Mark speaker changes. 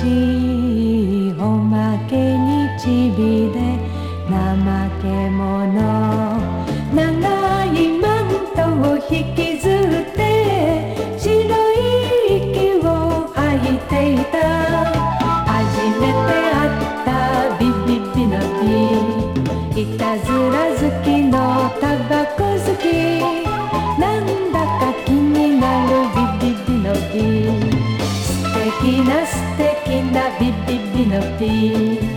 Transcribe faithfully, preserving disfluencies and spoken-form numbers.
Speaker 1: しいおまけにちびれ怠け者長いマントを引きずって白い息を吐いていた初めて会ったビビビのビいたずら好きのタバコ好きなんだか気になるビビビのビ素敵な素敵なビビビのビ